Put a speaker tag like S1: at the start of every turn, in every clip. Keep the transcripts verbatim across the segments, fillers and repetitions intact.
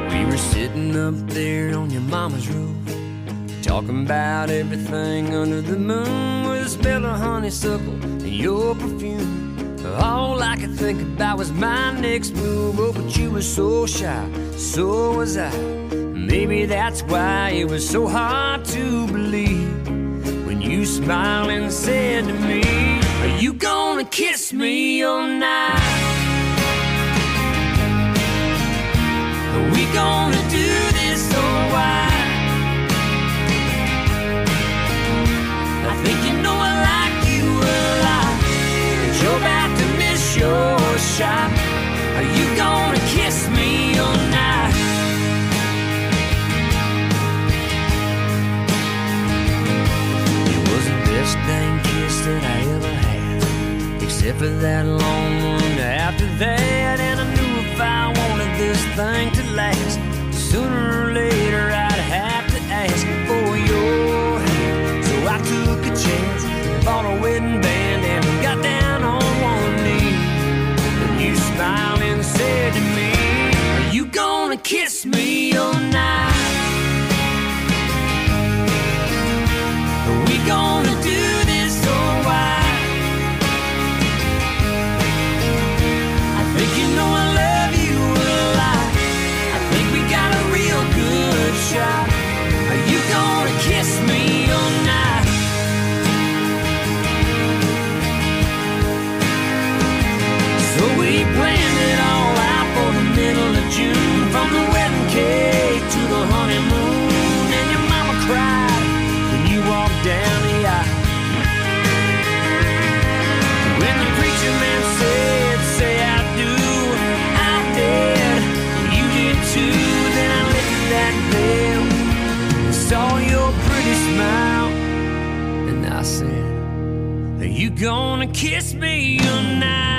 S1: We were sitting up there on your mama's roof, talking about everything under the moon, with the smell of honeysuckle and your perfume. All I could think about was my next move. Oh, but you were so shy, so was I. Maybe that's why it was so hard to believe when you smiled and said to me, are you gonna kiss me all night? Are we gonna do this or why? I think you know I like you a lot, but you're about to miss your shot. Are you gonna kiss me all night? It was the best dang kiss that I ever had, except for that long one after that. And I knew if I wanted this thing to last, sooner or later I'd have to ask for your hand. So I took a chance, bought a wedding band, and got down on one knee. And you smiled and said to me, are you gonna kiss me all night? Are we gonna do this or why? I think you know I love you a lot. I think we got a real good shot. Are you gonna kiss me all night? So we planned it all out for the middle of June, from the wedding cake to the honeymoon. And your mama cried when you walked down the aisle. When the preacher man said, say I do, I did, you did too. Then I lifted that veil and saw your pretty smile, and I said, are you gonna kiss me all night?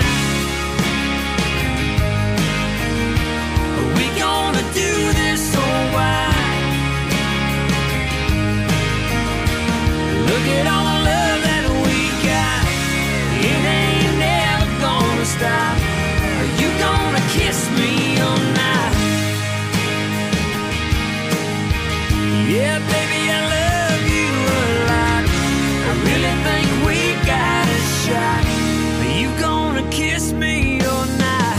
S1: Are we gonna do this or why? Look at all the love that we got, it ain't never gonna stop. Are you gonna kiss me all night? Yeah, baby, I love you a lot. I really think we got a shot. Are you gonna kiss me all night?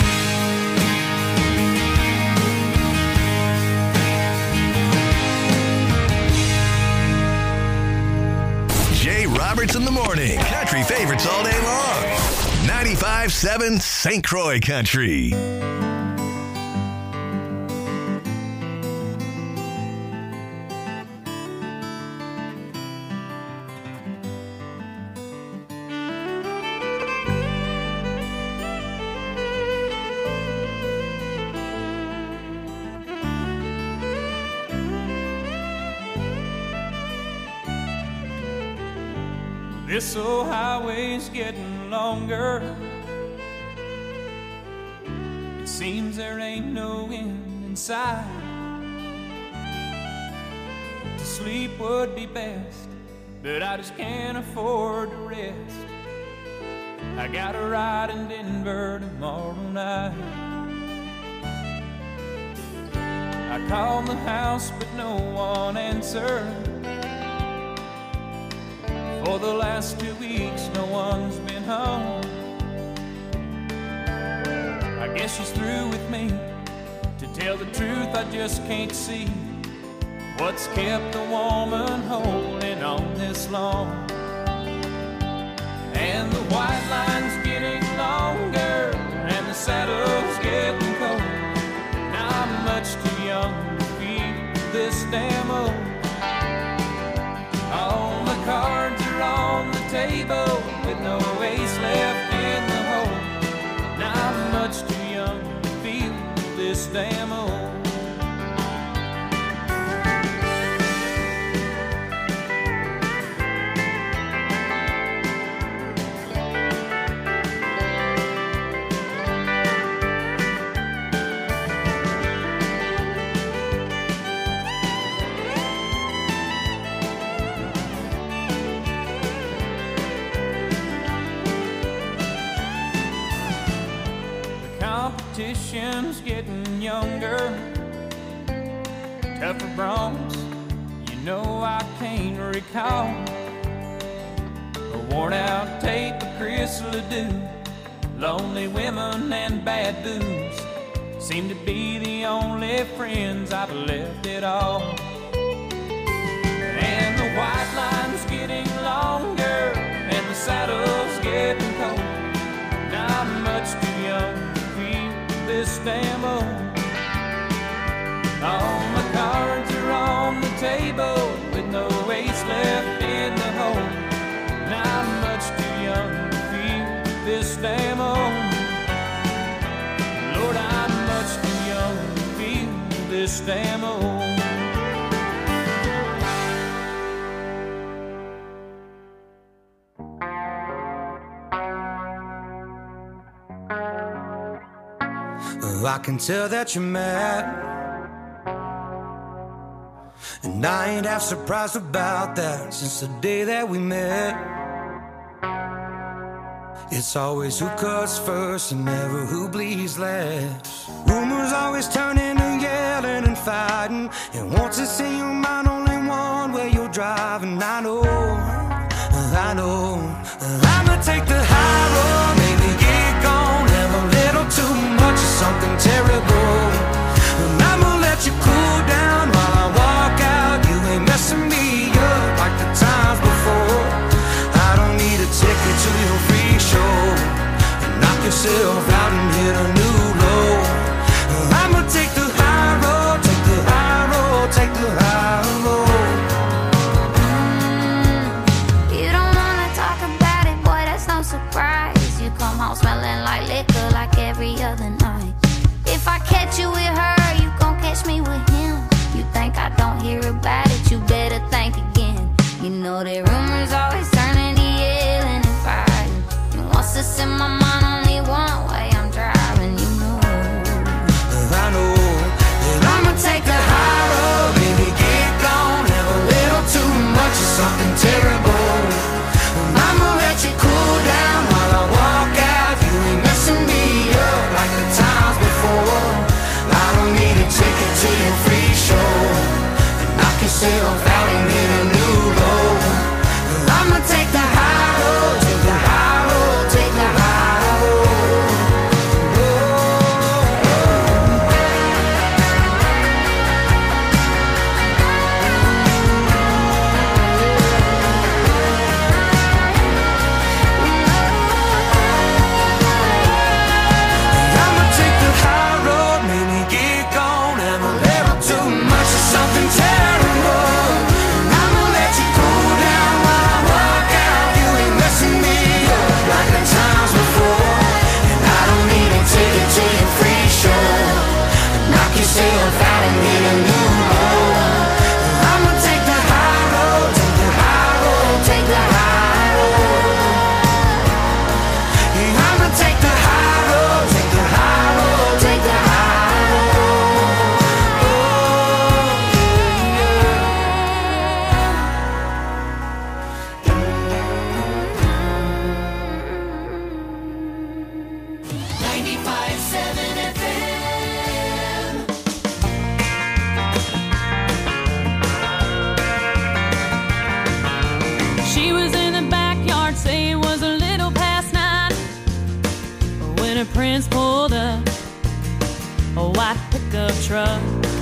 S2: Jay Roberts in the morning. Country favorites all day long. ninety-five seven Saint Croix Country.
S3: This old highway's getting longer. It seems there ain't no end in sight. To sleep would be best, but I just can't afford to rest. I got a ride in Denver tomorrow night. I called the house, but no one answered. For the last two weeks, no one's been home. I guess she's through with me. To tell the truth, I just can't see what's kept a woman holding on this long. And the white line's getting longer, and the saddle's getting cold. Now I'm much too young to feel this damn old. All the cards are on the table with no ace left in the hole. Now I'm much too young to feel this damn old. Competition's getting younger. cup of bronze, you know I can't recall. A worn out tape of Chris Ledoux, lonely women and bad booze seem to be the only friends I've left at all. And the white line's getting longer and the saddle's getting cold. Now I'm much too young to feel this damn old. All my cards are on the table with no ace left in the hole. Now I'm much too young to feel this damn old. Lord, I'm much too young to feel this damn old.
S4: I can tell that you're mad, and I ain't half surprised about that. Since the day that we met, it's always who cuts first and never who bleeds last. Rumors always turning to yelling and fighting, and once it's in your mind, only one way you're driving. I know, I know, I'ma take the high road, maybe get gone, have a little too much of something terrible, and I'ma let you cool down while I walk out. You ain't messing me up like the times before. I don't need a ticket to your free show, and knock yourself out and hit a new low. I'ma take the high road, take the high road, take the high road.
S5: Mm, you don't wanna talk about it, boy, that's no surprise. You come home smelling like liquor like every other night. If I catch you with her, you gon' catch me with him. You think I don't hear about it, you better think again. You know that rumors always turning to yelling and fighting, and once it's in my mind, only one way I'm driving. You know,
S4: I know that I'ma take the high road, baby, get gone, have a little too much of something terrible, and I'ma let you cool down while I walk out. You ain't messing me up like the times before. I don't need a ticket to your free show, and knock yourself out and hit a new low. I'ma take the high road, take the high road, take the high road. I'ma take the high road, maybe get gone, have a little too much of something terrible, and I'ma let you cool down while I walk out. You ain't messing me up like the times before, and I don't need a ticket to your free show, knock yourself out and hit a new low. I'ma take the high road, take the high road, take the high road. Yeah, I'ma take the high road, take the high road, take the high road.
S6: ninety-five seven F M.
S7: She was in the backyard, say it was a little past nine, when her prince pulled up a white pickup truck.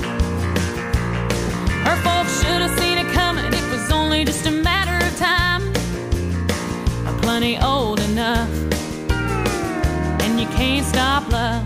S7: Her folks should have seen it coming, it was only just a matter of time. Plenty old enough, and you can't stop love.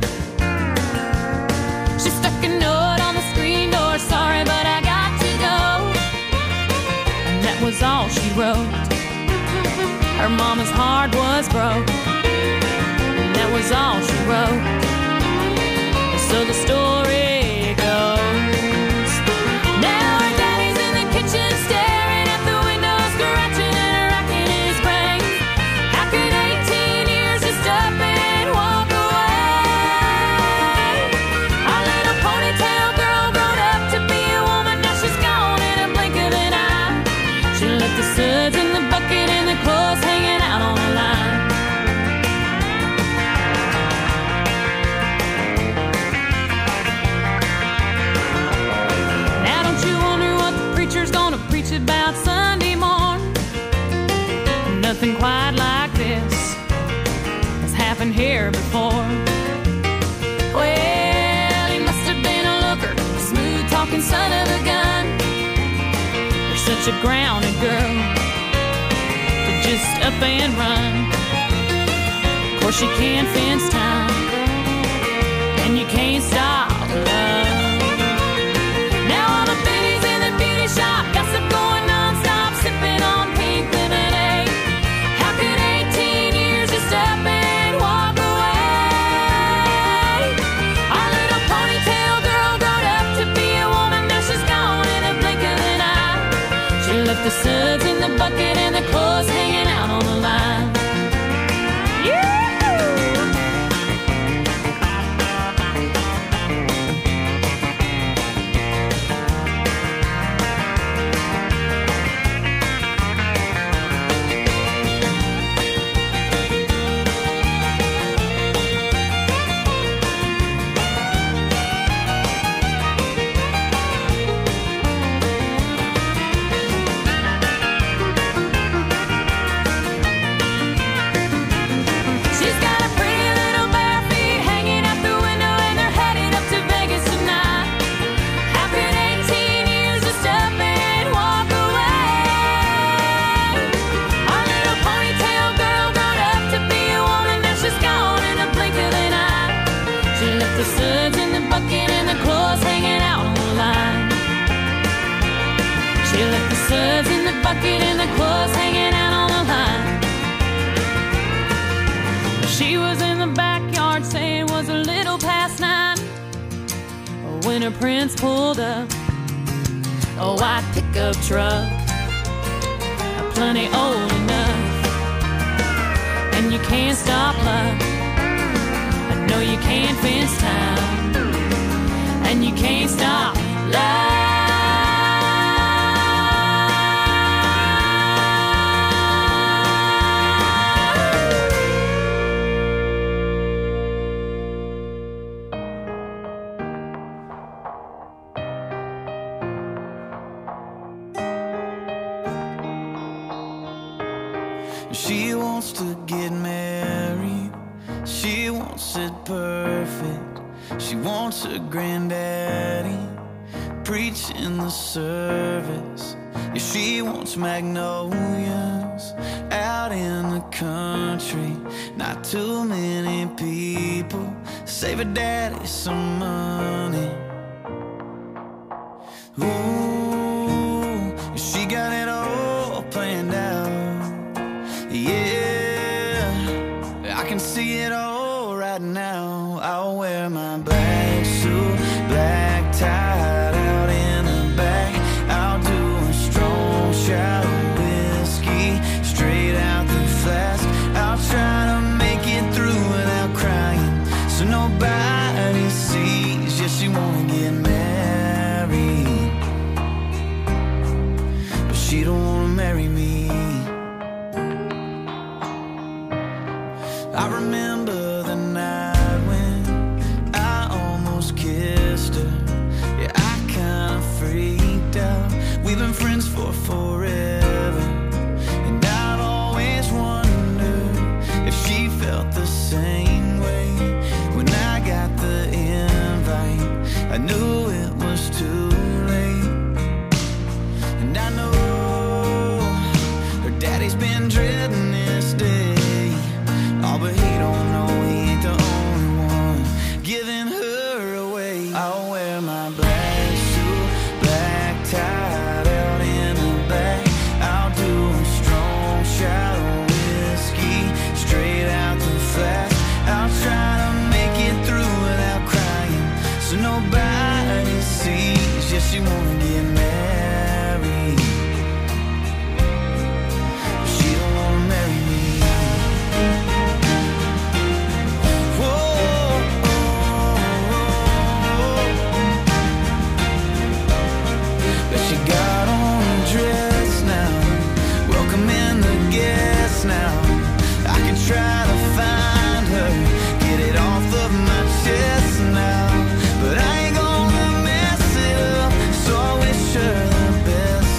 S7: She stuck a note on the screen door, sorry but I got to go. And that was all she wrote. Her mama's heart was broke, and that was all she wrote. So the story goes, now her daddy's in the kitchen staring at the window, scratching and racking his brain. How could eighteen years just up and walk away? Our little ponytail girl grown up to be a woman, now she's gone in a blink of an eye. She left the suds in the bucket and the clothes hanging out on the line. such a grounded girl to just up and run. Of course you can't fence time, and you can't stop love. Now all the babies in the beauty shop gossip going non-stop, sipping on pink lemonade. How could eighteen years just up and walk away? Our little ponytail girl growed up to be a woman, now she's gone in a blink of an eye. She left the suds in the bucket and the clothes hanging out on the line. Suds in the bucket and the clothes hanging out on the line. She was in the backyard saying it was a little past nine when her prince pulled up a white pickup truck, plenty old enough. And you can't stop love, I know you can't fence time, and you can't stop love.
S8: She wants to get married, she wants it perfect. She wants her granddaddy preaching the service. Yeah, she wants magnolias out in the country. Not too many people save her daddy some money. Ooh, she got it all planned out. Yeah, I can see it all right now. I'll wear my black suit, black tie out in the back. I'll do a strong shot of whiskey straight out the flask. I'll try to make it through without crying, so nobody sees. Yeah, she wanna get married, but she don't wanna marry me. I remember the night when I almost kissed her. Yeah, I kinda freaked out. We've been friends for forever, and I've always wondered if she felt the same way. When I got the invite, I knew it was too late. And I know her daddy's been dreading this day. Oh, but he don't know he ain't the only one giving her away. I'll wear my black suit, black tie out in the back. I'll do a strong shot of whiskey straight out the flask. I'll try to make it through without crying, so nobody sees. Yeah, she wanna get married, but she don't wanna marry me. Now I can try to find her, get it off of my chest now, but I ain't gonna mess it up, so I wish her the best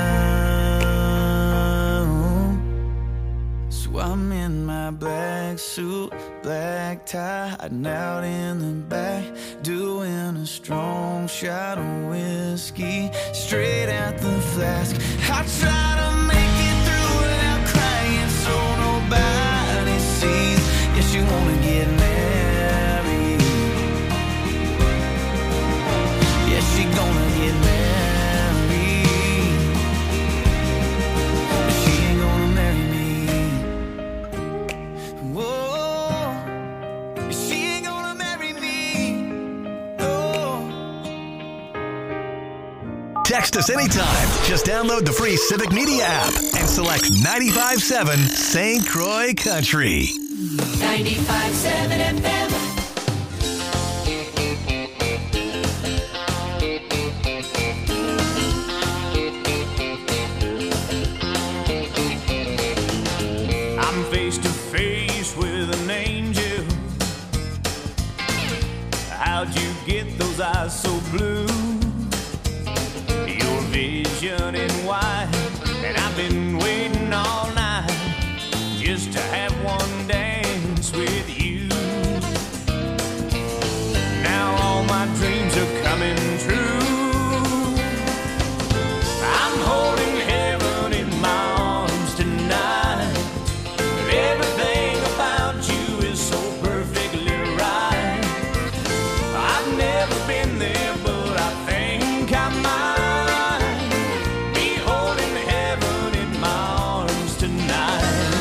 S8: now. So I'm in my black suit, black tie, hiding out in the back, doing a strong shot of whiskey straight at the flag. ask. I try to make it through without crying so nobody sees. Yes, you wanna get married. Yes, she gonna get married. But she ain't gonna marry me. Whoa, she ain't gonna marry me. Oh.
S2: Text us anytime. Just download the free Civic Media app and select ninety-five point seven Saint Croix Country.
S6: ninety-five point seven F M.
S3: I'm face to face with an angel. How'd you get those eyes so blue? Your vision in white, and I've been waiting all night just to have one dance with you. Now all my dreams are coming true. I'm holding heaven in my arms tonight. Everything about you is so perfectly right. I've never been there, but I think I might be holding heaven in my arms tonight.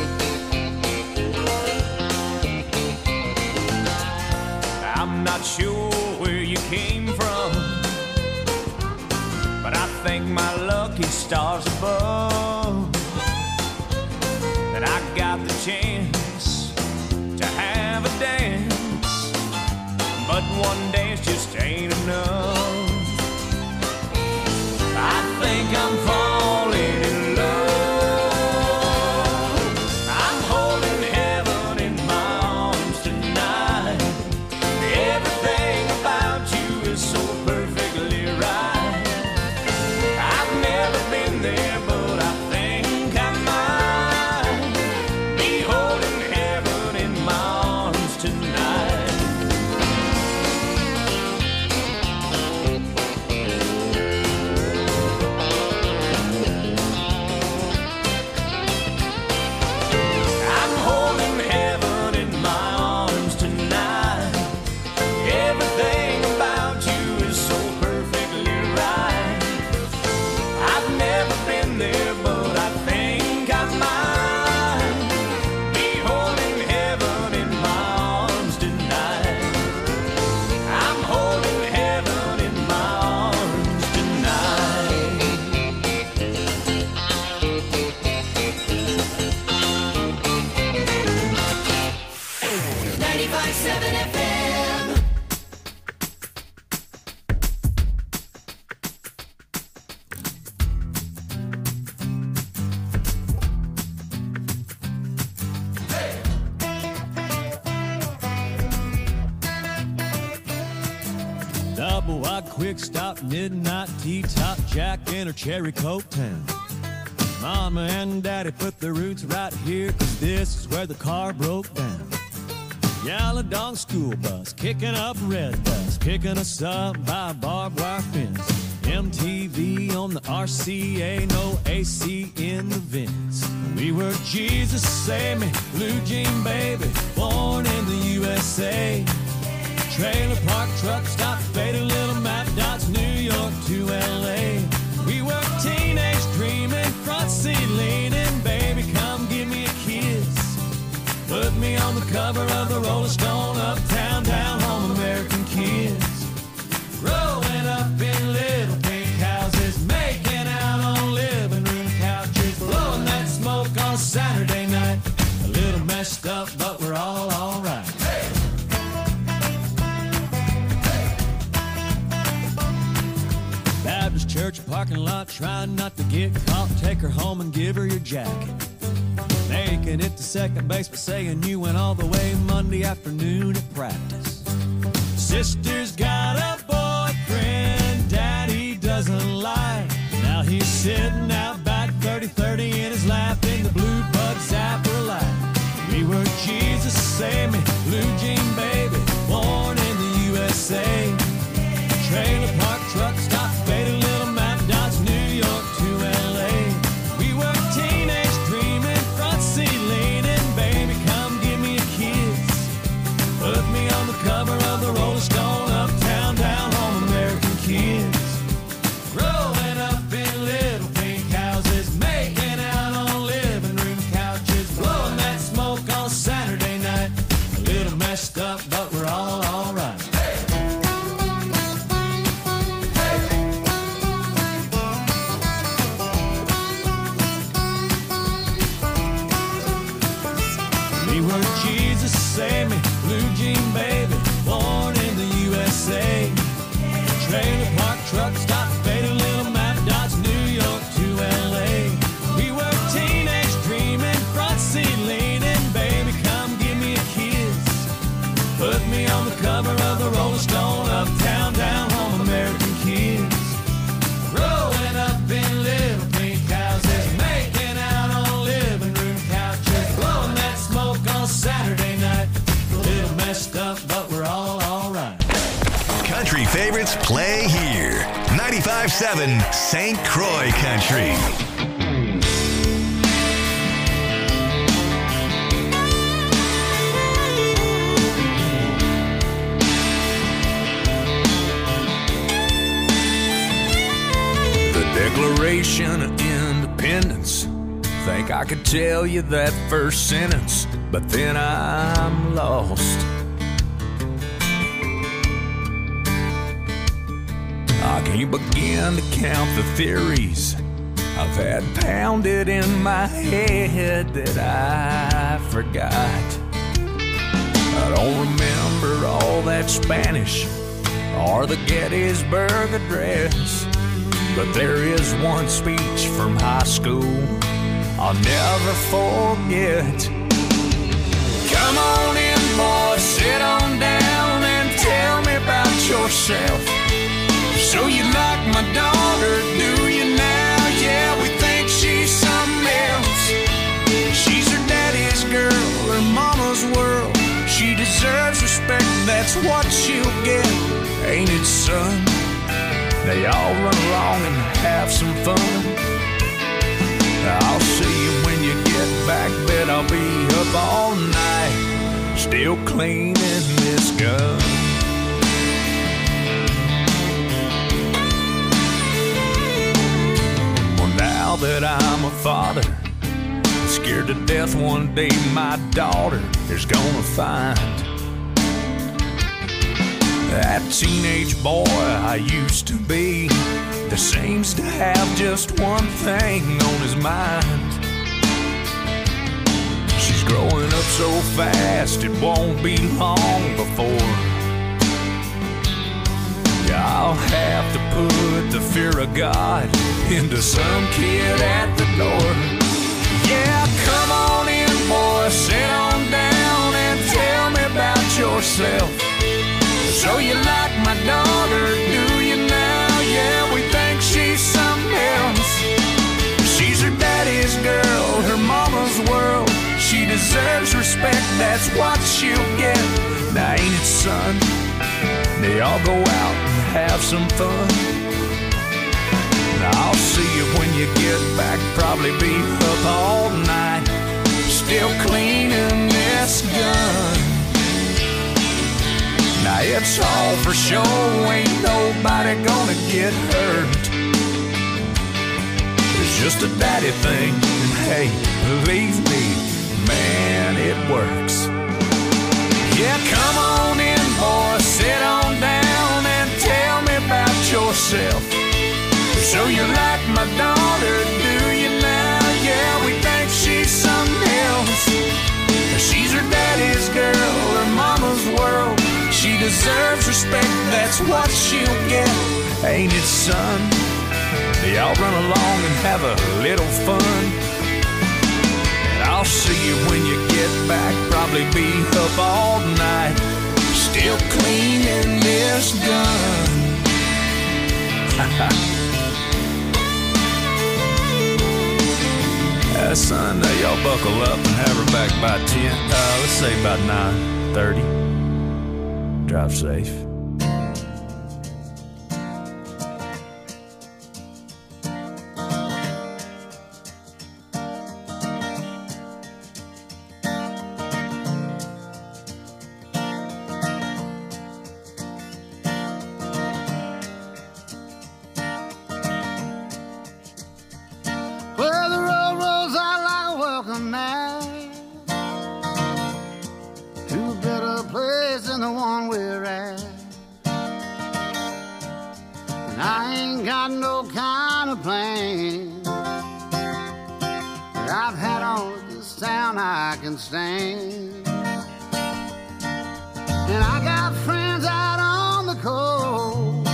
S3: I'm not sure where you came from, but I thank my lucky stars above that I got the chance to have a dance. But one dance just ain't enough. I think I'm falling in love. I'm holding heaven in my arms tonight. Everything about you is so perfectly right. I've never been there, but I think I might be holding heaven in my arms tonight. I'm holding heaven in my arms tonight. Everything about you is so perfectly right. I've never been there, but I think I might be holding heaven in my arms tonight. I'm holding heaven in my arms tonight.
S6: ninety-five point seven F M.
S9: Double wide quick stop, midnight tea top, Jack in her cherry coke town. Mama and daddy put their roots right here, 'cause this is where the car broke down. Yellow dog school bus, kicking up red dust, picking us up by a barbed wire fence. M T V on the R C A, no A C in the vents. We were Jesus Save Me, Blue Jean Baby, born in the U S A. Trailer park, truck stop, faded little map dots, New York to L A. We were teenage dreaming, front seat leaning, baby come give me a kiss. Put me on the cover of the Rolling Stone, uptown, down home, American kids. Growing up in little pink houses, making out on living room couches, blowing that smoke on Saturday night. A little messed up, but we're all alright. Baptist church parking lot, trying not to get caught. Take her home and give her your jacket. Making it to second base, but saying you went all the way Monday afternoon at practice. Sister's got a boyfriend daddy doesn't like. Now he's sitting out back, thirty thirty in his lap in the blue bug zapper light. We were Jesus Save Me, Blue Jean Baby, born in the U S A. Trailer park, truck stop, faded little map dots, New York to
S2: country favorites play here. ninety-five seven Saint Croix Country.
S3: Declaration of Independence. Think I could tell you that first sentence, but then I'm lost. I can't begin to count the theories I've had pounded in my head that I forgot. I don't remember all that Spanish or the Gettysburg Address, but there is one speech from high school I'll never forget. Come on in, boy, sit on down and tell me about yourself. So you like my daughter, do you now? Yeah, we think she's something else. She's her daddy's girl, her mama's world. She deserves respect, that's what she'll get. Ain't it, son? They all run along and have some fun. I'll see you when you get back, bet I'll be up all night, still cleaning this gun. Well, now that I'm a father, I'm scared to death one day my daughter is gonna find that teenage boy I used to be that seems to have just one thing on his mind. She's growing up so fast it won't be long before, yeah, I'll have to put the fear of God into some kid at the door. Yeah, come on in, boy, sit on down and tell me about yourself. So you like my daughter, do you now? Yeah, we think she's something else. She's her daddy's girl, her mama's world. She deserves respect, that's what she'll get. Now ain't it, son? They all go out and have some fun. Now I'll see you when you get back, probably be up all night, still cleaning this gun. Now it's all for show, ain't nobody gonna get hurt. It's just a daddy thing, and hey, believe me, man, it works. Yeah, come on in, boy, sit on down and tell me about yourself. So you like my daughter, do you now? Yeah, we think she's something else. She's her daddy's girl, her mama's world. She deserves respect, that's what she'll get. Ain't it, son? They all run along and have a little fun. And I'll see you when you get back, probably be up all night, still cleaning this gun. uh, son, uh, y'all buckle up and have her back by ten. Uh, let's say about nine thirty. Drive safe.
S10: Well, the road rolls out like a welcome mat to a better place than the one we're at. And I ain't got no kind of plan that I've had on this town I can stand. And I got friends out on the coast.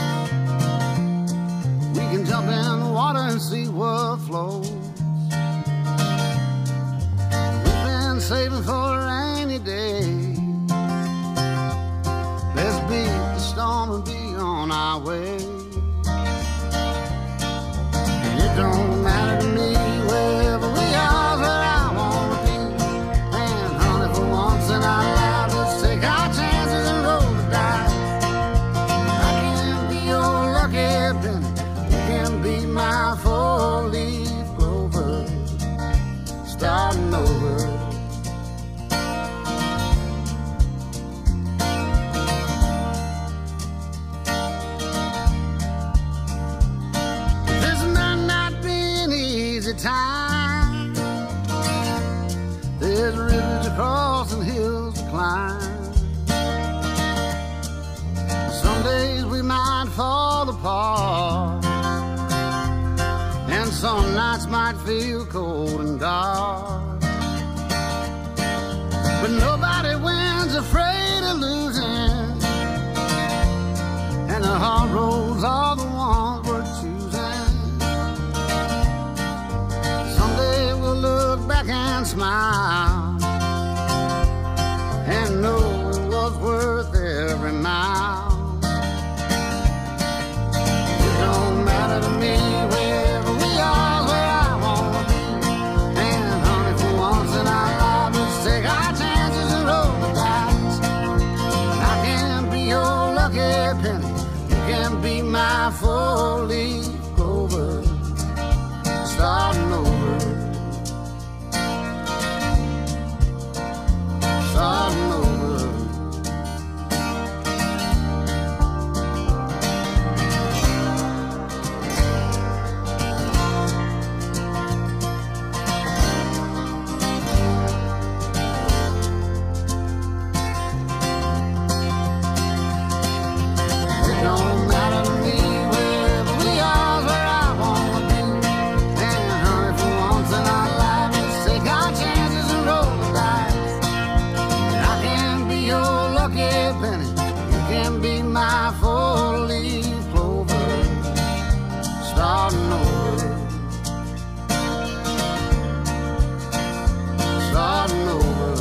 S10: We can jump in the water and see what flows. We've been saving for a rainy day. Let's beat the storm and be on our way. And it don't matter to me wherever we are, where I wanna be. And honey, for once in our lives, let's take our chances and roll the dice. I apart. And some nights might feel cold and dark, but nobody wins afraid of losing, and the hard roads are the ones worth choosing. Someday we'll look back and smile and know it was worth every mile. It don't matter to me wherever we are, where I wanna be. And honey, for once in our lives, let's take our chances and roll the dice. I can be your lucky penny, you can be my four-leaf clover, starting over, starting over. My four-leaf clover, starting over, starting over.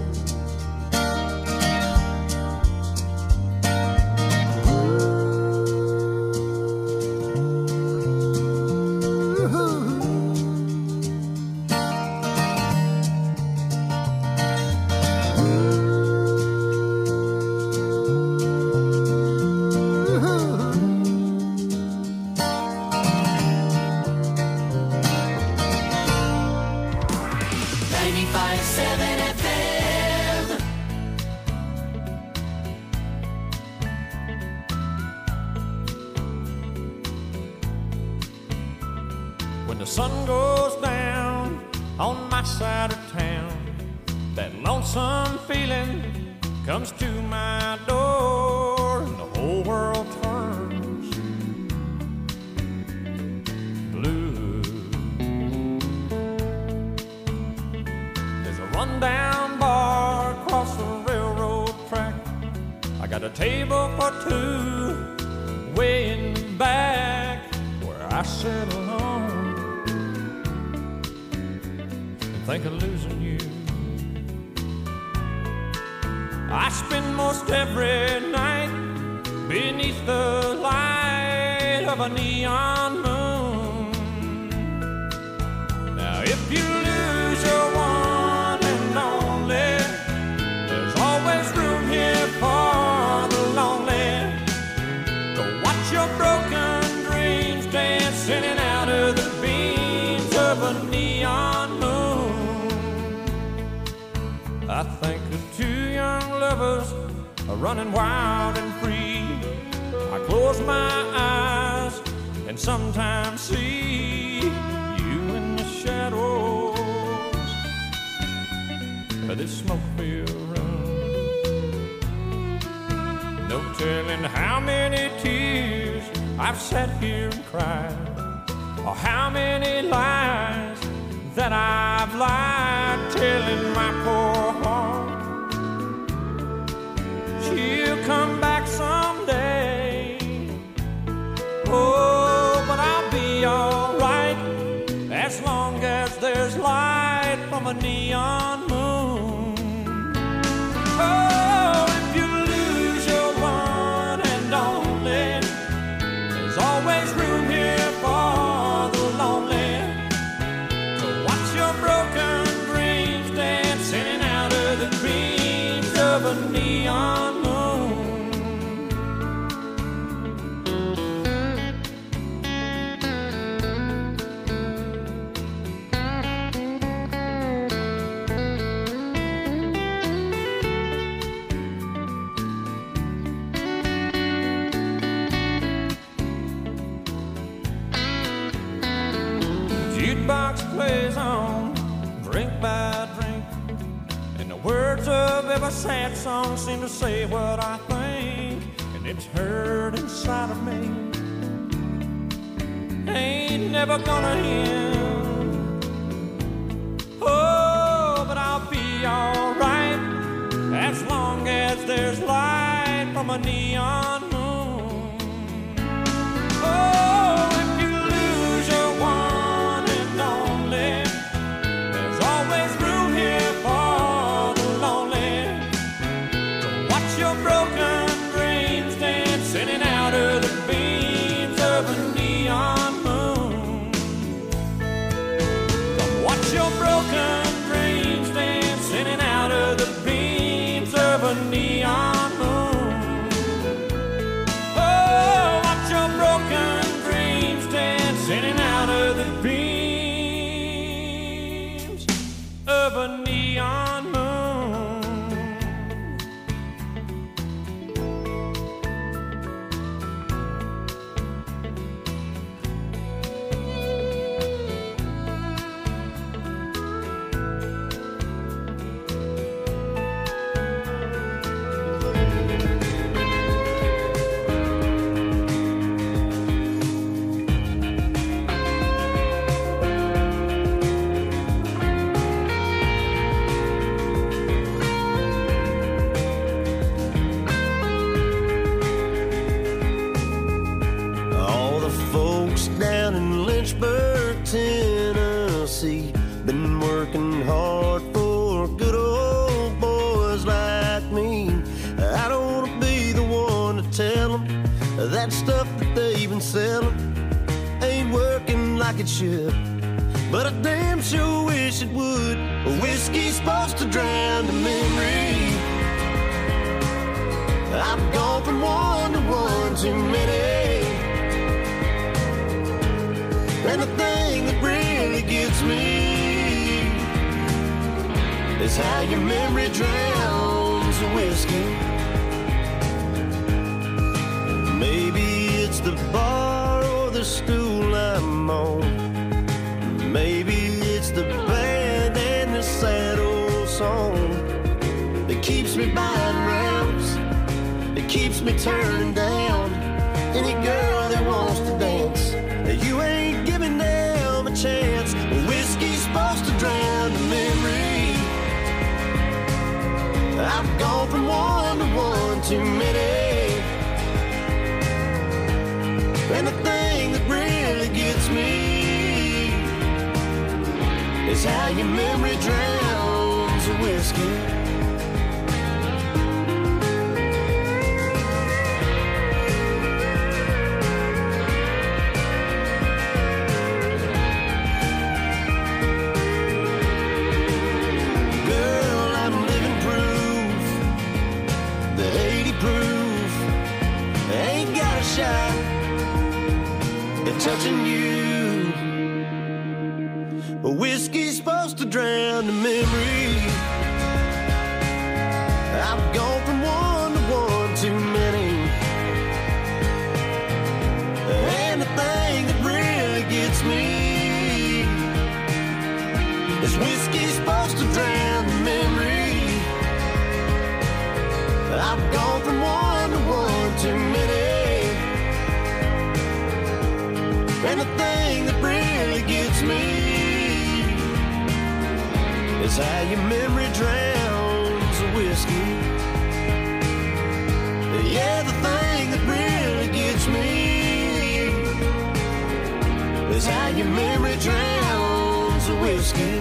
S6: ninety-five seven F M.
S9: When the sun goes down on my side of town, that lonesome feeling comes to my door, and the whole world turns blue. There's a rundown bar across the railroad track. I got a table for two way in the back where I sit alone and think of losing you. I spend most every night beneath the light of a neon moon. Now if you lose your one and only, there's always room here for the lonely. Go watch your broken dreams dance in and out of the beams of a neon moon. I think of two young lovers are running wild and free. I close my eyes and sometimes see you in the shadows of this smoke-filled room. No telling how many tears I've sat here and cried, or how many lies that I've lied, telling my poor heart she'll come back someday. Oh, but I'll be alright as long as there's light from a neon moon. Oh, if you lose your one and only, there's always room here for the lonely. To watch your broken dreams dance in and out of the dreams of a neon moon. Jukebox plays on, drink by drink, and the words of every sad song seem to say what I think, and it's hurt inside of me
S3: never gonna end. Oh, but I'll be alright as long as there's light from a neon moon. Oh, if you lose your one and only, there's always room here for the lonely. So watch your broken dreams dancing out of the beams of a neon moon. Come watch your broken dreams dancing out of the beams of a neon moon. Oh, watch your broken dreams dancing out of the beams of a neon moon.
S11: All the folks down in Lynchburg, Tennessee, been working hard for good old boys like me. I don't want to be the one to tell them that stuff that they've been selling ain't working like it should, but I damn sure wish it would. Whiskey's supposed to drown the memory. I've gone from one to one too many, and the thing that really gets me is how your memory drowns the whiskey. Maybe it's the bar or the stool I'm on. Maybe it's the band and the sad old song that keeps me buying rounds, that keeps me turning down any girl that wants to dance. You ain't giving them a chance. Whiskey's supposed to drown the memory. I've gone from one to one too many, and the thing that really gets me is how your memory drowns the whiskey. Touching you, but whiskey's supposed to drown the memory. I've gone from one to one too many, and the thing that really gets me is whiskey's supposed to drown the memory. I've gone from one to one too many, and the thing that really gets me is how your memory drowns the whiskey. Yeah, the thing that really gets me is how your memory drowns the whiskey.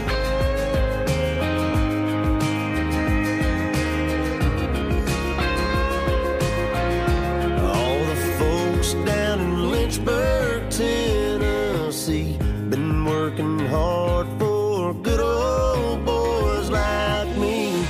S11: All the folks down in Lynchburg, Tennessee, been working hard for good old boys like me.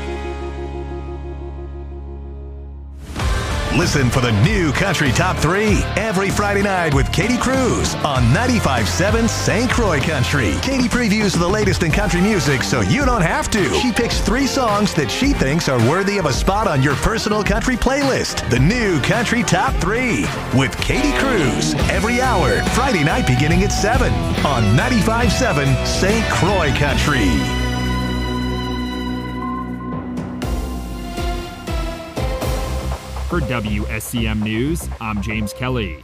S2: Listen for the new Country Top three every Friday night with Katie Cruz on ninety-five point seven Saint Croix Country. Katie previews the latest in country music so you don't have to. She picks three songs that she thinks are worthy of a spot on your personal country playlist. The new Country Top three with Katie Cruz every hour, Friday night beginning at seven on ninety-five point seven Saint Croix Country.
S12: For W S C M News, I'm James Kelly.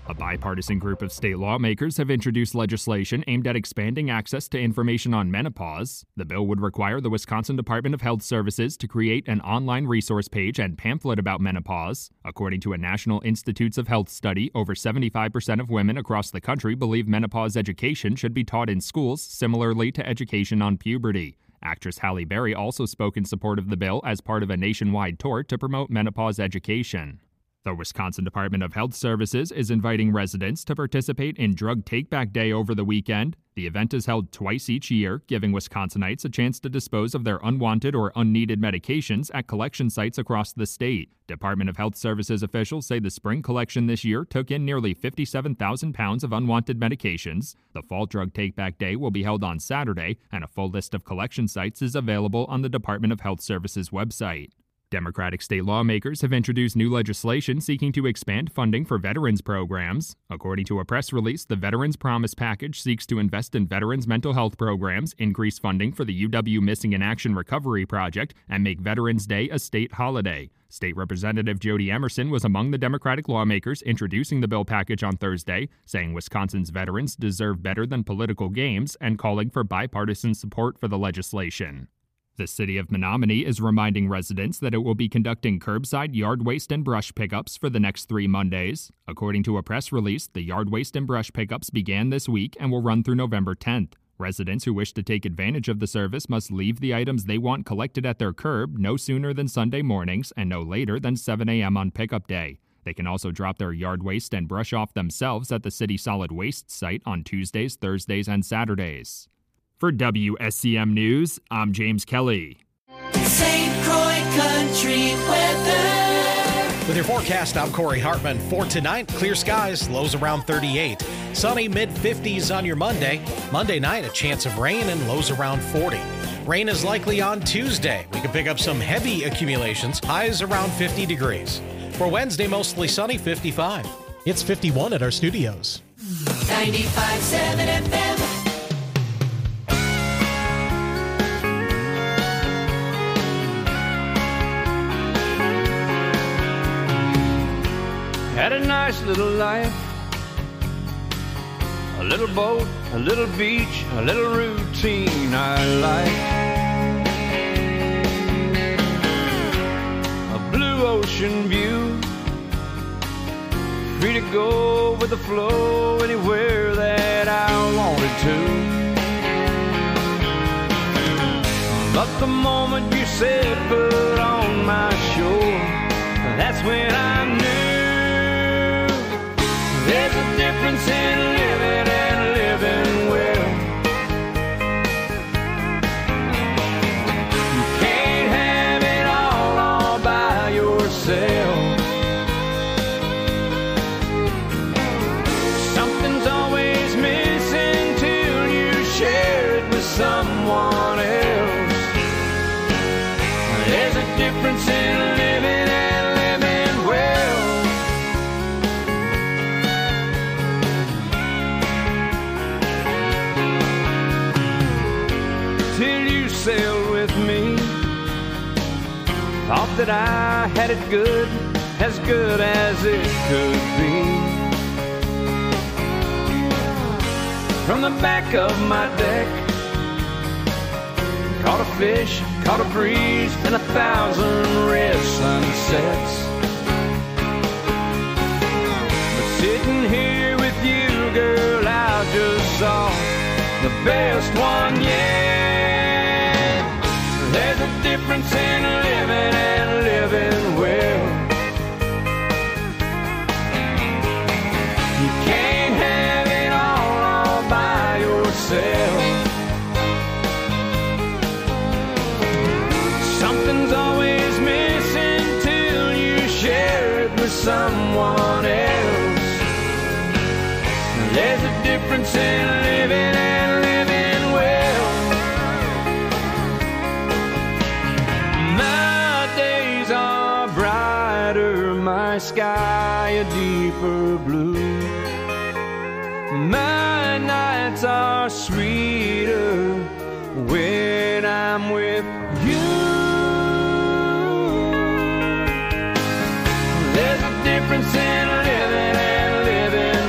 S12: A bipartisan group of state lawmakers have introduced legislation aimed at expanding access to information on menopause. The bill would require the Wisconsin Department of Health Services to create an online resource page and pamphlet about menopause. According to a National Institutes of Health study, over seventy-five percent of women across the country believe menopause education should be taught in schools, similarly to education on puberty. Actress Halle Berry also spoke in support of the bill as part of a nationwide tour to promote menopause education. The Wisconsin Department of Health Services is inviting residents to participate in Drug Take-Back Day over the weekend. The event is held twice each year, giving Wisconsinites a chance to dispose of their unwanted or unneeded medications at collection sites across the state. Department of Health Services officials say the spring collection this year took in nearly fifty-seven thousand pounds of unwanted medications. The Fall Drug Take-Back Day will be held on Saturday, and a full list of collection sites is available on the Department of Health Services website. Democratic state lawmakers have introduced new legislation seeking to expand funding for veterans programs. According to a press release, the Veterans Promise Package seeks to invest in veterans' mental health programs, increase funding for the U W Missing in Action Recovery Project, and make Veterans Day a state holiday. State Representative Jody Emerson was among the Democratic lawmakers introducing the bill package on Thursday, saying Wisconsin's veterans deserve better than political games and calling for bipartisan support for the legislation. The city of Menominee is reminding residents that it will be conducting curbside yard waste and brush pickups for the next three Mondays. According to a press release, the yard waste and brush pickups began this week and will run through November tenth. Residents who wish to take advantage of the service must leave the items they want collected at their curb no sooner than Sunday mornings and no later than seven a.m. on pickup day. They can also drop their yard waste and brush off themselves at the city solid waste site on Tuesdays, Thursdays, and Saturdays. For W S C M News, I'm James Kelly.
S6: Saint Croix Country weather.
S13: With your forecast, I'm Corey Hartman. For tonight, clear skies, lows around thirty-eight. Sunny mid-fifties on your Monday. Monday night, a chance of rain and lows around forty. Rain is likely on Tuesday. We can pick up some heavy accumulations, highs around fifty degrees. For Wednesday, mostly sunny, fifty-five. It's fifty-one at our studios.
S6: ninety-five point seven F M.
S3: Had a nice little life, a little boat, a little beach, a little routine I like. A blue ocean view, free to go with the flow anywhere that I wanted to. But the moment you said foot on my shore, that's when I knew there's a difference in living and living well. You can't have it all, all by yourself. Something's always missing till you share it with someone else. There's a difference in living and living well. Sailed with me, thought that I had it good, as good as it could be. From the back of my deck, caught a fish, caught a breeze, and a thousand red sunsets. But sitting here with you, girl, I just saw the best one yet. There's a difference in living and living well. You can't have it all, all by yourself. Something's always missing till you share it with someone else. There's a difference in living and living well. My sky a deeper blue. My nights are sweeter when I'm with you. There's a difference in living and living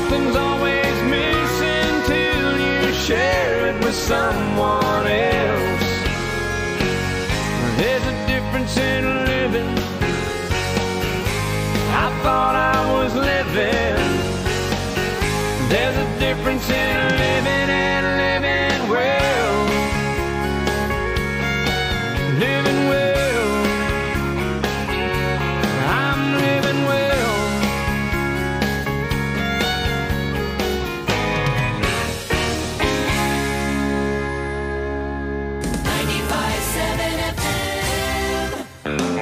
S3: something's always missing till you share it with someone else. There's a difference in living. I thought I was living. There's a difference in living and living well. Living well. I'm living well.
S6: ninety-five seven F M.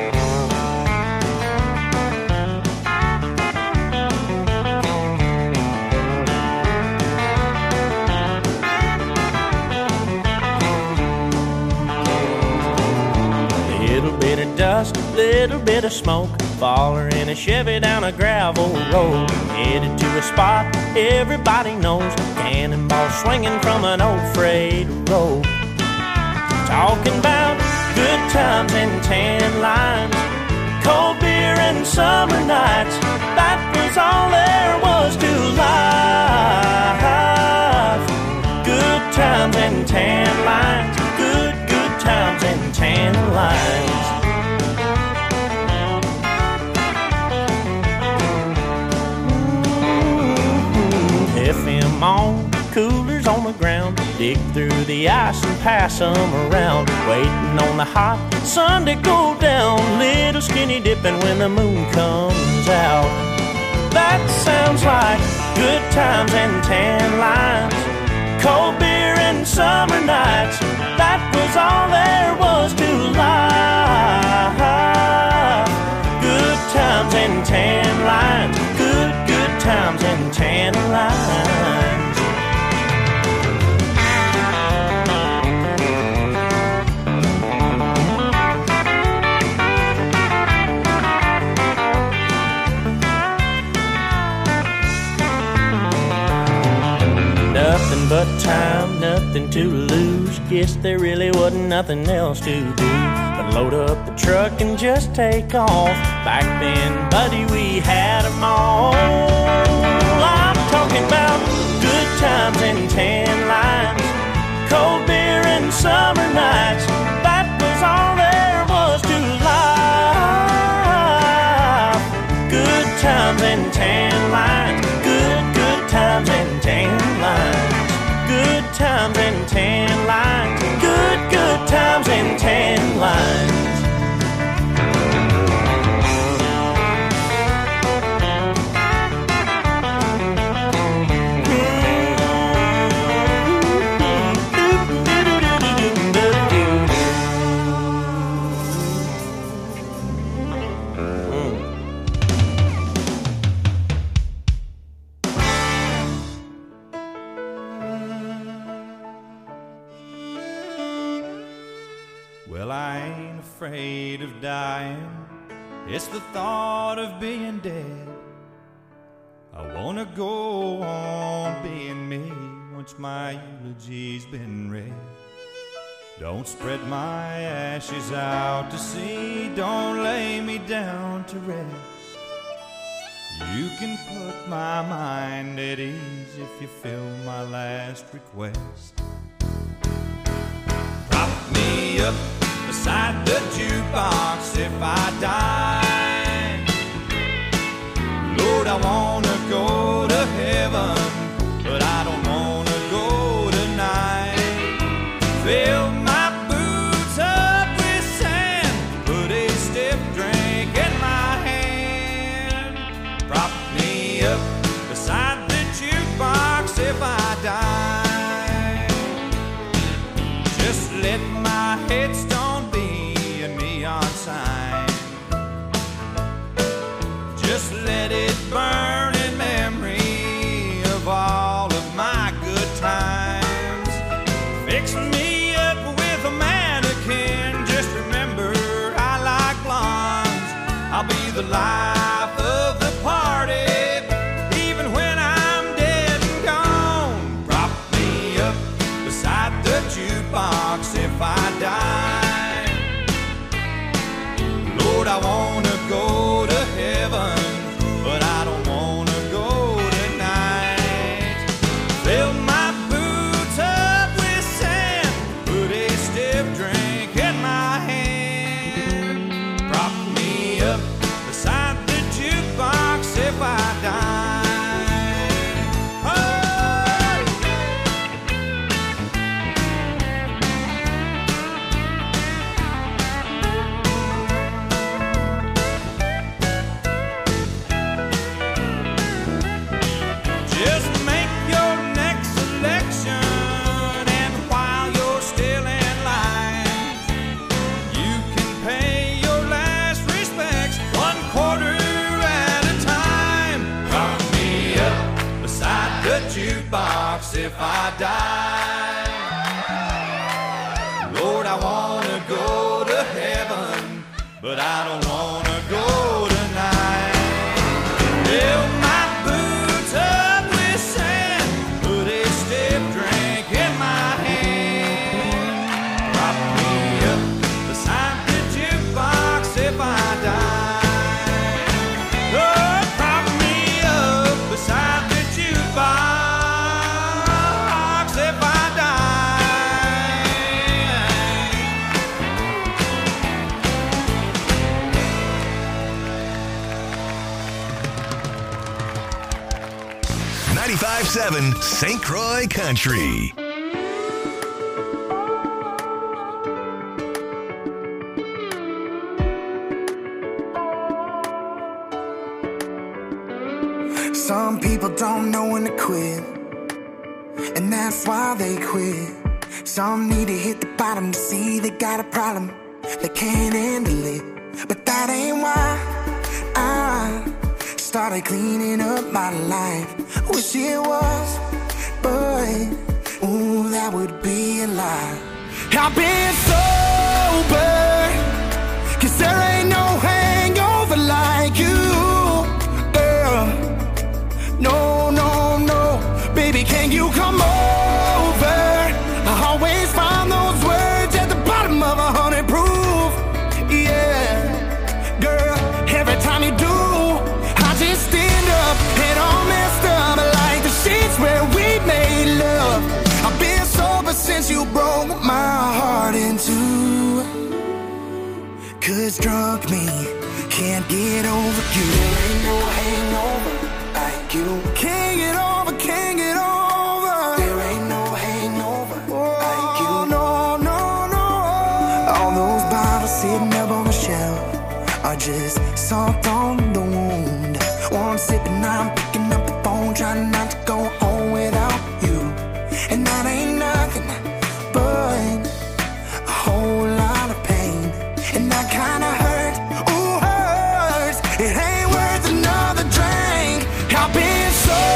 S14: Dust, little bit of smoke, faller in a Chevy down a gravel road, headed to a spot everybody knows, cannonball swinging from an old freight road. Talking about good times and tan lines, cold beer and summer nights, that was all there was to life. Good times and tan lines, good, good times and tan lines. F M on, coolers on the ground, dig through the ice and pass them around, waiting on the hot sun to go down, little skinny dipping when the moon comes out. That sounds like good times and tan lines, cold beer and summer nights, that was all there was to life. Good times and tan lines, good, good times and tan lines. Nothing but time, nothing to lose. Guess there really wasn't nothing else to do but load up the truck and just take off. Back then, buddy, we had 'em all. I'm talking about good times and tan lines, cold beer and summer nights, that was all there was to life. Good times and tan lines, good, good times and tan lines. Good times and tan lines, good, good times and tan lines.
S15: Well, I ain't afraid of dying, it's the thought of being dead. I wanna go on being me once my eulogy's been read. Don't spread my ashes out to sea, don't lay me down to rest. You can put my mind at ease if you fill my last request. Prop me up beside the jukebox if I die. Lord, I wanna go to heaven, but I don't wanna go tonight. Fill my boots up with sand, put a stiff drink in my hand. Prop me up beside the jukebox if I die. Just let my headstone be a neon sign. Just let it burn in memory of all of my good times. Fix me up with a mannequin, just remember I like blondes. I'll be the life of the party, even when I'm dead and gone. Prop me up beside the jukebox if I die. Lord, I wanna go to heaven, but I don't wanna go tonight. jukebox if I die. Lord, I wanna go to heaven, but I don't wanna go tonight. Fill my boots up with sand, put a stiff drink in my hand. Prop me up beside the jukebox if I die. Oh, prop me up beside the jukebox if I
S2: ninety-five point seven Saint Croix Country.
S16: Some people don't know when to quit, and that's why they quit. Some need to hit the bottom to see they got a problem, they can't handle it. But that ain't why I started cleaning up my life. Wish it was, but ooh, that would be a lie. I've been sober, cause there ain't no hangover like you, girl. No, no, no, baby, can you come over? I always find those words at the bottom of a hundred proof. Yeah, girl, every time you do, I just stand up and all messed up like the sheets where we made love. I've been sober since you broke my heart in two. Cause drunk me can't get over you. There ain't no hangover like you. Can't get over, can't get over. There ain't no hangover like you. No, no, no. All those bottles sitting up on the shelf are just salt on the wound. One sip and I'm picking up the phone, trying not to go home without you. And that ain't nothing but a whole lot of pain. And that kinda hurt, ooh, hurts. It ain't worth another drink. I've been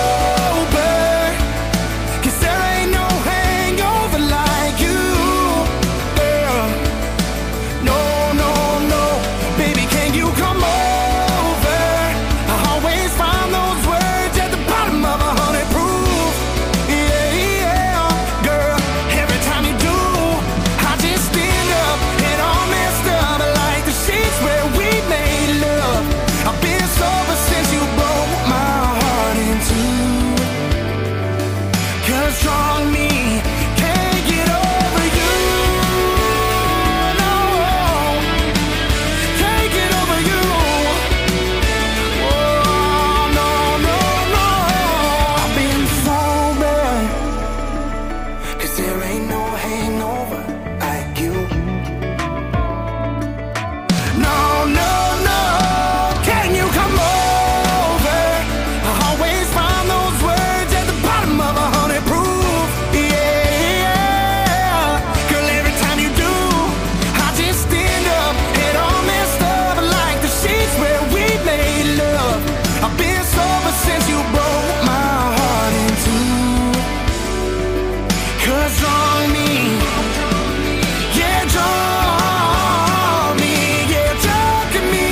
S16: sober, cause there ain't no hangover like you, girl. No, no, no, baby, can you come over? I always find those words at the bottom of a hundred proof. Yeah, yeah, girl, every time you do, I just stand up and all messed up like the sheets where we made love. I've been sober since you broke my heart in two. Cause strong me can't get over you. No, can't get over you. Oh, no, no, no. I've been sober, cause there ain't no hangover like you. No, no, no, can you come over? I always find those words at the bottom of a hundred proof. Yeah, girl, every time you do, I just stand up and all messed up like the sheets where we made love. I've been sober since you broke my heart in two. Cause wrong me, yeah, draw me, yeah, drunk me.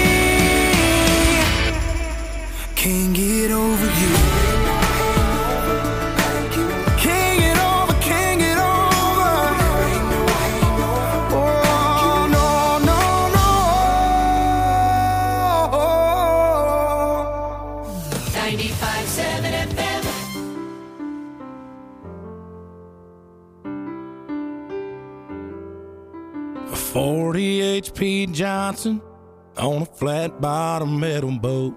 S16: Can't get over you. Can't get over, can't get over. Oh, no, no, no.
S6: ninety-five point seven F M.
S17: A forty H P Johnson on a flat bottom metal boat.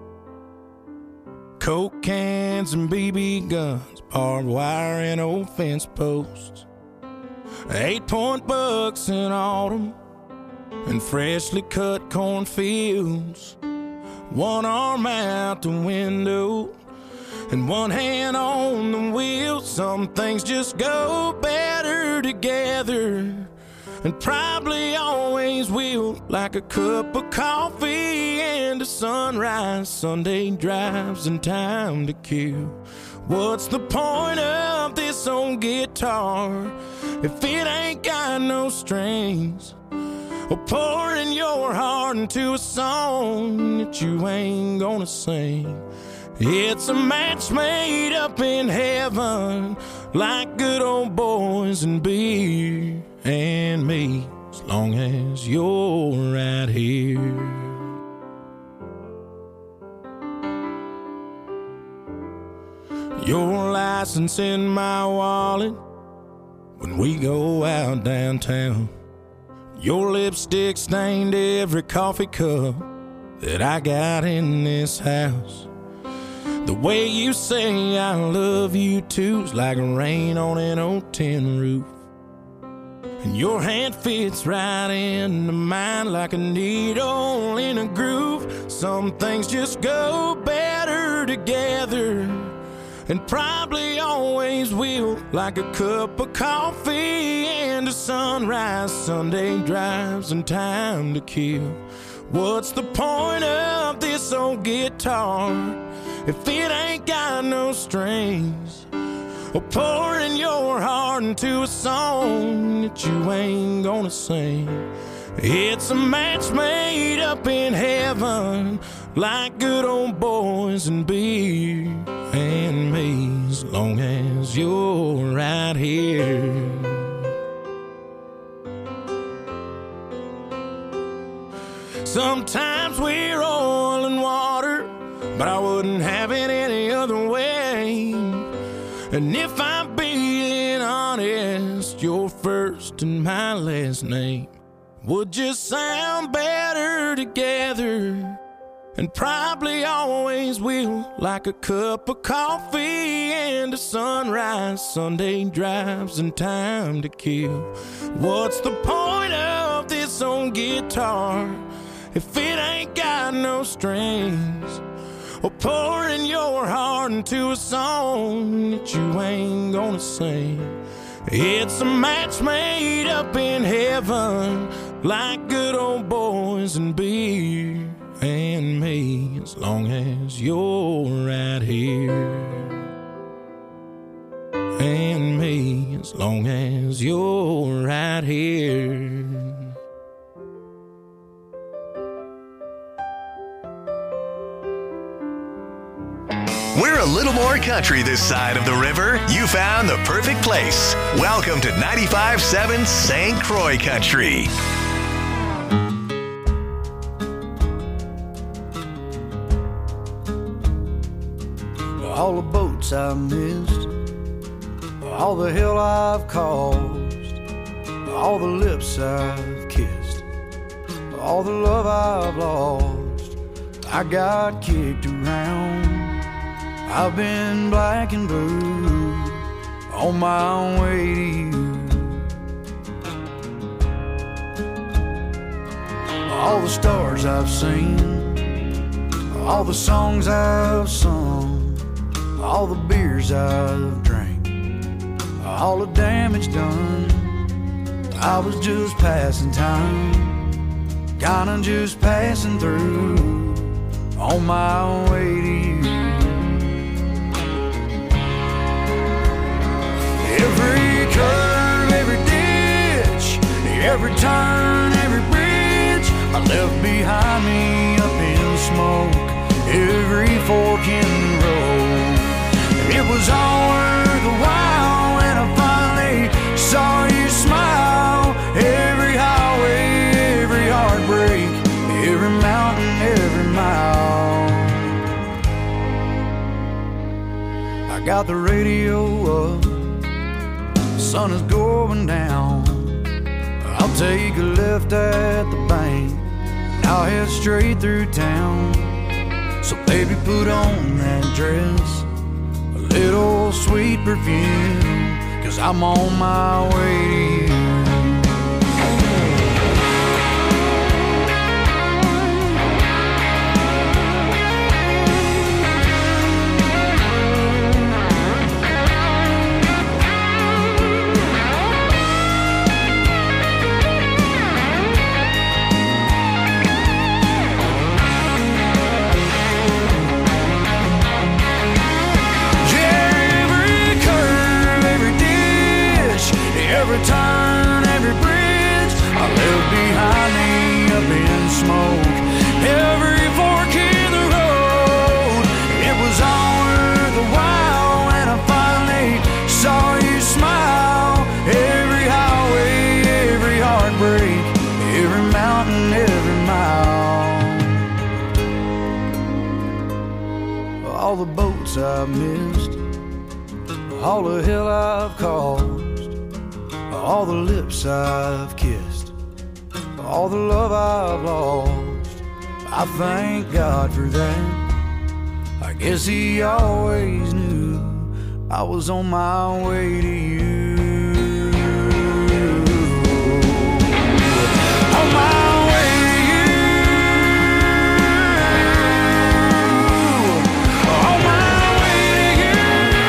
S17: Coke cans and B B guns, barbed wire and old fence posts. Eight point bucks in autumn and freshly cut cornfields. One arm out the window and one hand on the wheel. Some things just go better together, and probably always will. Like a cup of coffee and a sunrise, Sunday drives and time to kill. What's the point of this old guitar if it ain't got no strings? Or pouring your heart into a song that you ain't gonna sing. It's a match made up in heaven, like good old boys and beer and me, as long as you're right here. Your license in my wallet when we go out downtown. Your lipstick stained every coffee cup that I got in this house. The way you say I love you too's like rain on an old tin roof. And your hand fits right into mine like a needle in a groove. Some things just go better together, and probably always will, like a cup of coffee and a sunrise, Sunday drives and time to kill. What's the point of this old guitar if it ain't got no strings? Or pouring your heart into a song that you ain't gonna sing. It's a match made up in heaven, like good old boys and beer and me, as long as you're right here. Sometimes we're oil and water, but I wouldn't have it any other way. And if I'm being honest, your first and my last name would just sound better together, and probably always will, like a cup of coffee and a sunrise, Sunday drives and time to kill. What's the point of this old guitar if it ain't got no strings? Or pouring your heart into a song that you ain't gonna sing. It's a match made up in heaven, like good old boys and beer and me, as long as you're right here. And me, as long as you're right here.
S2: We're a little more country this side of the river. You found the perfect place. Welcome to ninety-five point seven Saint Croix Country.
S4: All the boats I've missed, all the hell I've caused, all the lips I've kissed, all the love I've lost. I got kicked around, I've been black and blue, on my way to you. All the stars I've seen, all the songs I've sung, all the beers I've drank, all the damage done. I was just passing time, kinda just passing through, on my way to you. Every curve, every ditch, every turn, every bridge I left behind me up in smoke, every fork in the road. It was all worth a while when I finally saw you smile. Every highway, every heartbreak, every mountain, every mile. I got the radio up, the sun is going down. I'll take a left at the bank, and I'll head straight through town. So baby, put on that dress, a little sweet perfume, 'cause I'm on my way to you. Jerry every turn, every bridge I left behind me up in smoke. Every fork in the road, it was all worth the while when I finally saw you smile. Every highway, every heartbreak, every mountain, every mile. All the boats I've missed, all the hell I've caused, all the lips I've kissed, all the love I've lost. I thank God for that. I guess He always knew I was on my way to you. On my way to you. On my way to you.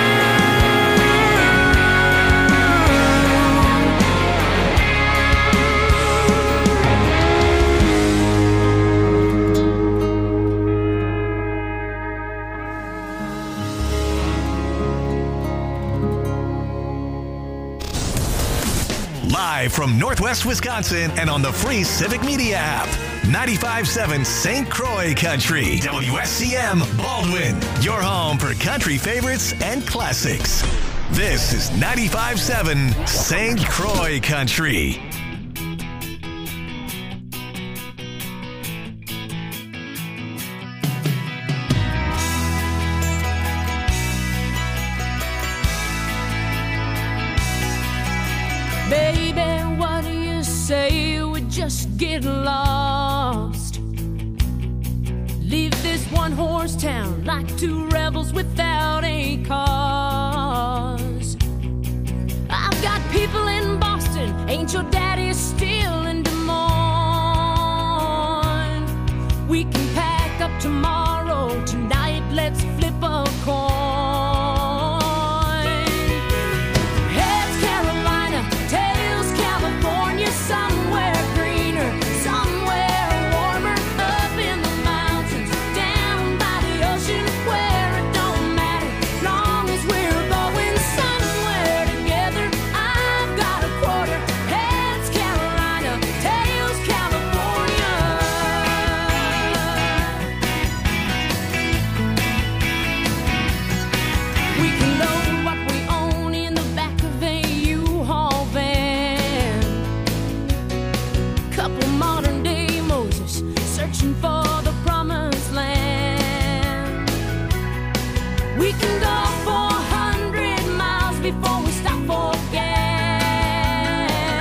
S2: Live from Northwest Wisconsin and on the free Civic Media app. ninety-five point seven Saint Croix Country. W S C M Baldwin. Your home for country favorites and classics. This is ninety-five point seven Saint Croix Country.
S7: Baby, what do you say we just get lost? Leave this one-horse town like two rebels without a cause. I've got people in Boston, ain't your daddy still in Des Moines? We can pack up tomorrow, tonight let's flip a coin. Somewhere greener, somewhere warmer, up in the mountains, down by the ocean, where it don't matter, long as we're going somewhere together. I've got a quarter, heads Carolina, tails California. We can load what we own in the back of a U-Haul van. Couple modern day Moses searching for the promised land. We can go four hundred miles before we stop for